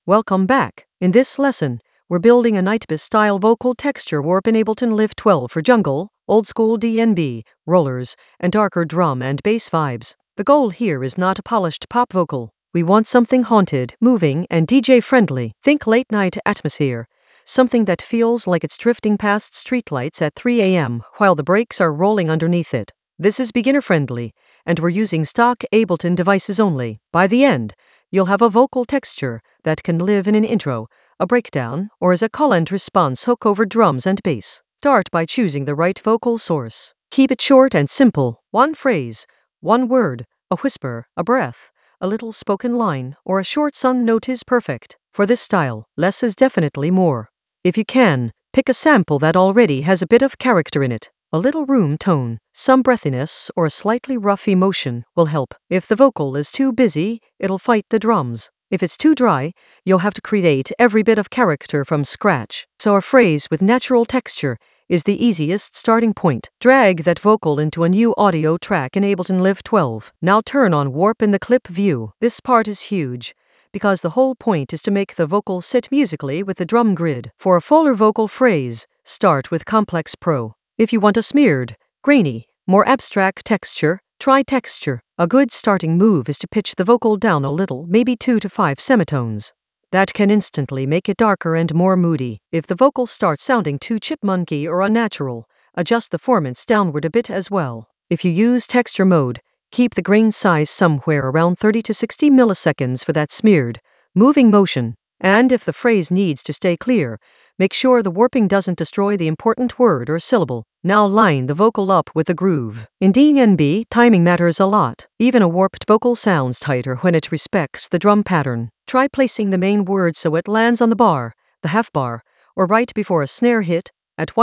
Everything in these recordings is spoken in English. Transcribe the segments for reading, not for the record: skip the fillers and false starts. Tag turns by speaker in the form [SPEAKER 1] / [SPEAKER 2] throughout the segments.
[SPEAKER 1] Welcome back. In this lesson, we're building a Nightbus-style vocal texture warp in Ableton Live 12 for jungle, old school DnB, rollers, and darker drum and bass vibes. The goal here is not a polished pop vocal. We want something haunted, moving, and DJ-friendly. Think late-night atmosphere. Something that feels like it's drifting past streetlights at 3 a.m. while the brakes are rolling underneath it. This is beginner-friendly, and we're using stock Ableton devices only. By the end, you'll have a vocal texture that can live in an intro, a breakdown, or as a call-and-response hook over drums and bass. Start by choosing the right vocal source. Keep it short and simple. One phrase, one word, a whisper, a breath, a little spoken line, or a short sung note is perfect. For this style, less is definitely more. If you can, pick a sample that already has a bit of character in it. A little room tone, some breathiness, or a slightly rough emotion will help. If the vocal is too busy, it'll fight the drums. If it's too dry, you'll have to create every bit of character from scratch. So a phrase with natural texture is the easiest starting point. Drag that vocal into a new audio track in Ableton Live 12. Now turn on Warp in the clip view. This part is huge, because the whole point is to make the vocal sit musically with the drum grid. For a fuller vocal phrase, start with Complex Pro. If you want a smeared, grainy, more abstract texture, try Texture. A good starting move is to pitch the vocal down a little, maybe 2 to 5 semitones. That can instantly make it darker and more moody. If the vocal starts sounding too chipmunky or unnatural, adjust the formants downward a bit as well. If you use texture mode, keep the grain size somewhere around 30 to 60 milliseconds for that smeared, moving motion. And if the phrase needs to stay clear, make sure the warping doesn't destroy the important word or syllable. Now line the vocal up with the groove. In DnB, timing matters a lot. Even a warped vocal sounds tighter when it respects the drum pattern. Try placing the main word so it lands on the bar, the half bar, or right before a snare hit, at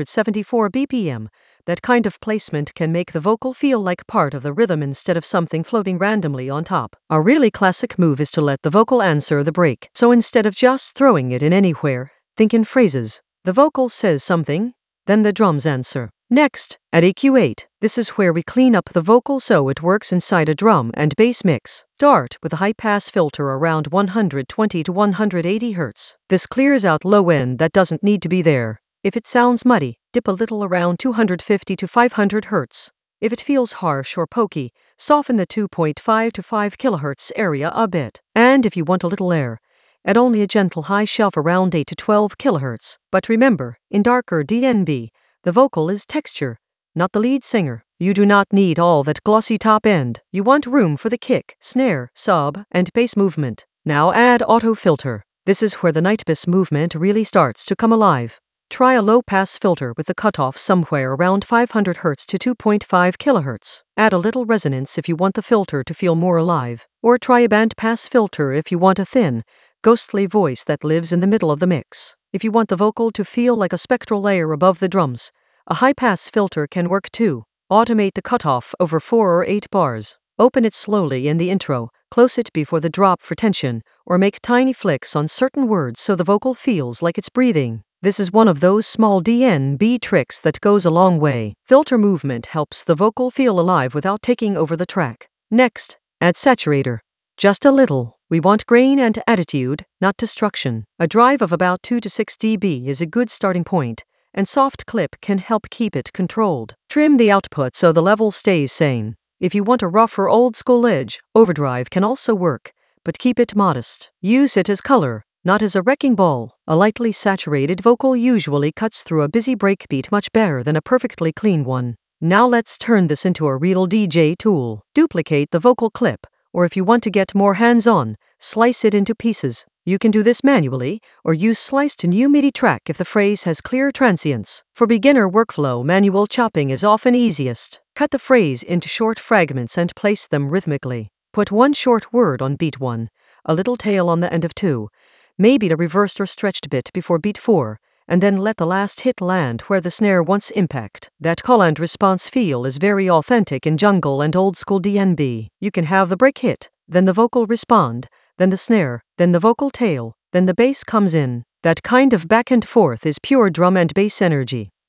[SPEAKER 1] 174 BPM. That kind of placement can make the vocal feel like part of the rhythm instead of something floating randomly on top. A really classic move is to let the vocal answer the break. So instead of just throwing it in anywhere, think in phrases. The vocal says something, then the drums answer. Next, at EQ8, this is where we clean up the vocal so it works inside a drum and bass mix. Start with a high-pass filter around 120 to 180 Hz. This clears out low end that doesn't need to be there. If it sounds muddy, dip a little around 250 to 500 Hz. If it feels harsh or pokey, soften the 2.5 to 5 kHz area a bit. And if you want a little air, add only a gentle high shelf around 8 to 12 kHz. But remember, in darker DnB, the vocal is texture, not the lead singer. You do not need all that glossy top end. You want room for the kick, snare, sub, and bass movement. Now add auto filter. This is where the Nightbus movement really starts to come alive. Try a low-pass filter with the cutoff somewhere around 500 Hz to 2.5 kHz. Add a little resonance if you want the filter to feel more alive. Or try a bandpass filter if you want a thin, ghostly voice that lives in the middle of the mix. If you want the vocal to feel like a spectral layer above the drums, a high-pass filter can work too. Automate the cutoff over 4 or 8 bars. Open it slowly in the intro, close it before the drop for tension, or make tiny flicks on certain words so the vocal feels like it's breathing. This is one of those small DnB tricks that goes a long way. Filter movement helps the vocal feel alive without taking over the track. Next, add saturator. Just a little. We want grain and attitude, not destruction. A drive of about 2 to 6 dB is a good starting point, and soft clip can help keep it controlled. Trim the output so the level stays sane. If you want a rougher old school edge, overdrive can also work, but keep it modest. Use it as color, not as a wrecking ball. A lightly saturated vocal usually cuts through a busy breakbeat much better than a perfectly clean one. Now let's turn this into a real DJ tool. Duplicate the vocal clip, or if you want to get more hands-on, slice it into pieces. You can do this manually, or use slice to new MIDI track if the phrase has clear transients. For beginner workflow, manual chopping is often easiest. Cut the phrase into short fragments and place them rhythmically. Put one short word on beat 1, a little tail on the end of 2, maybe a reversed or stretched bit before beat 4, and then let the last hit land where the snare wants impact. That call and response feel is very authentic in jungle and old school DnB. You can have the break hit, then the vocal respond, then the snare, then the vocal tail, then the bass comes in. That kind of back and forth is pure drum and bass energy.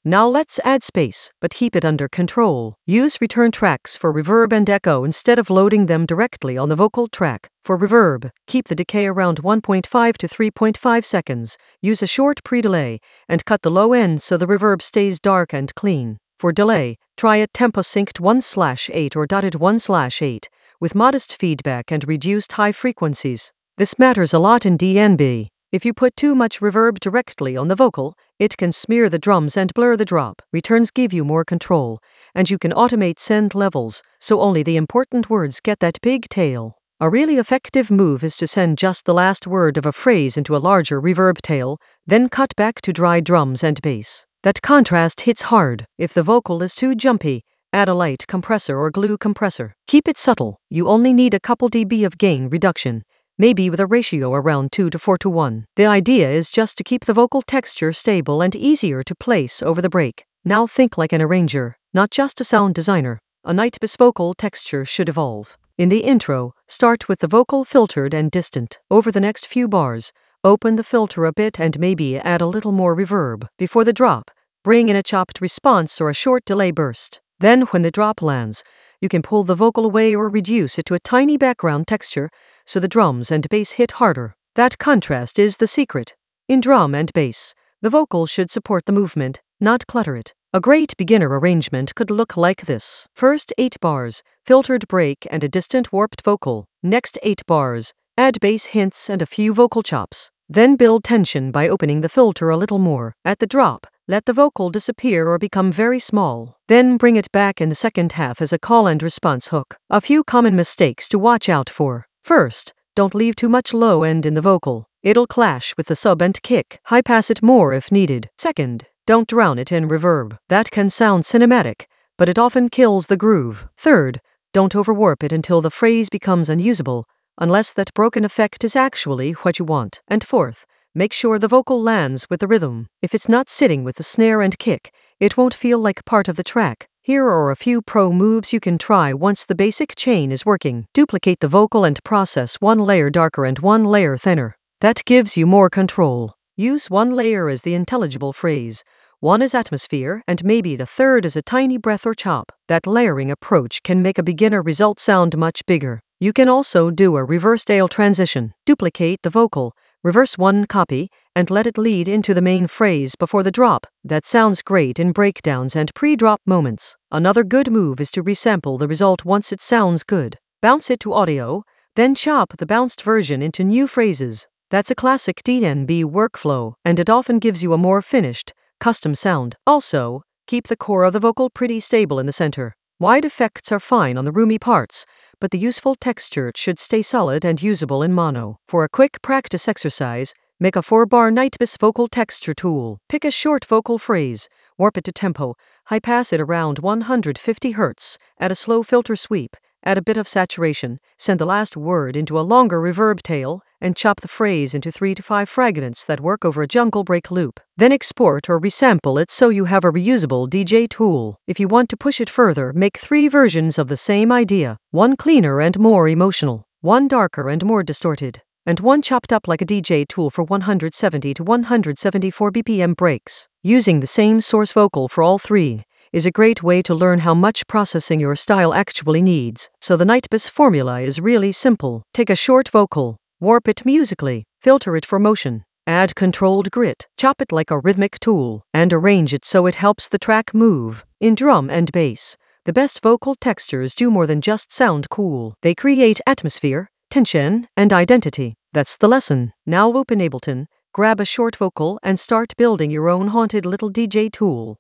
[SPEAKER 1] Now let's add space, but keep it under control. Use return tracks for reverb and echo instead of loading them directly on the vocal track. For reverb, keep the decay around 1.5 to 3.5 seconds. Use a short pre-delay, and cut the low end so the reverb stays dark and clean. For delay, try a tempo synced 1/8 or dotted 1/8, with modest feedback and reduced high frequencies. This matters a lot in DnB. If you put too much reverb directly on the vocal, it can smear the drums and blur the drop. Returns give you more control, and you can automate send levels, so only the important words get that big tail. A really effective move is to send just the last word of a phrase into a larger reverb tail, then cut back to dry drums and bass. That contrast hits hard. If the vocal is too jumpy, add a light compressor or glue compressor. Keep it subtle. You only need a couple dB of gain reduction, maybe with a ratio around 2 to 4 to 1. The idea is just to keep the vocal texture stable and easier to place over the break. Now think like an arranger, not just a sound designer. A Nightbus vocal texture should evolve. In the intro, start with the vocal filtered and distant. Over the next few bars, open the filter a bit and maybe add a little more reverb. Before the drop, bring in a chopped response or a short delay burst. Then when the drop lands, you can pull the vocal away or reduce it to a tiny background texture so the drums and bass hit harder. That contrast is the secret. In drum and bass, the vocal should support the movement, not clutter it. A great beginner arrangement could look like this. First 8 bars, filtered break and a distant warped vocal. Next 8 bars, add bass hints and a few vocal chops. Then build tension by opening the filter a little more. At the drop, let the vocal disappear or become very small. Then bring it back in the second half as a call and response hook. A few common mistakes to watch out for. First, don't leave too much low end in the vocal. It'll clash with the sub and kick. High pass it more if needed. Second, don't drown it in reverb. That can sound cinematic, but it often kills the groove. Third, don't overwarp it until the phrase becomes unusable, unless that broken effect is actually what you want. And fourth, make sure the vocal lands with the rhythm. If it's not sitting with the snare and kick, it won't feel like part of the track. Here are a few pro moves you can try once the basic chain is working. Duplicate the vocal and process one layer darker and one layer thinner. That gives you more control. Use one layer as the intelligible phrase, one as atmosphere, and maybe the third as a tiny breath or chop. That layering approach can make a beginner result sound much bigger. You can also do a reverse tail transition. Duplicate the vocal, reverse one copy, and let it lead into the main phrase before the drop. That sounds great in breakdowns and pre-drop moments. Another good move is to resample the result once it sounds good. Bounce it to audio, then chop the bounced version into new phrases. That's a classic DnB workflow, and it often gives you a more finished, custom sound. Also, keep the core of the vocal pretty stable in the center. Wide effects are fine on the roomy parts, but the useful texture should stay solid and usable in mono. For a quick practice exercise, make a 4-bar Nightbus vocal texture tool. Pick a short vocal phrase, warp it to tempo, high pass it around 150 Hz, add a slow filter sweep, add a bit of saturation, send the last word into a longer reverb tail, and chop the phrase into 3 to 5 fragments that work over a jungle break loop. Then export or resample it so you have a reusable DJ tool. If you want to push it further, make 3 versions of the same idea. One cleaner and more emotional, one darker and more distorted, and one chopped up like a DJ tool for 170 to 174 BPM breaks. Using the same source vocal for all 3 is a great way to learn how much processing your style actually needs. So the Nightbus formula is really simple. Take a short vocal, warp it musically, filter it for motion, add controlled grit, chop it like a rhythmic tool, and arrange it so it helps the track move. In drum and bass, the best vocal textures do more than just sound cool. They create atmosphere, tension, and identity. That's the lesson. Now open Ableton, grab a short vocal and start building your own haunted little DJ tool.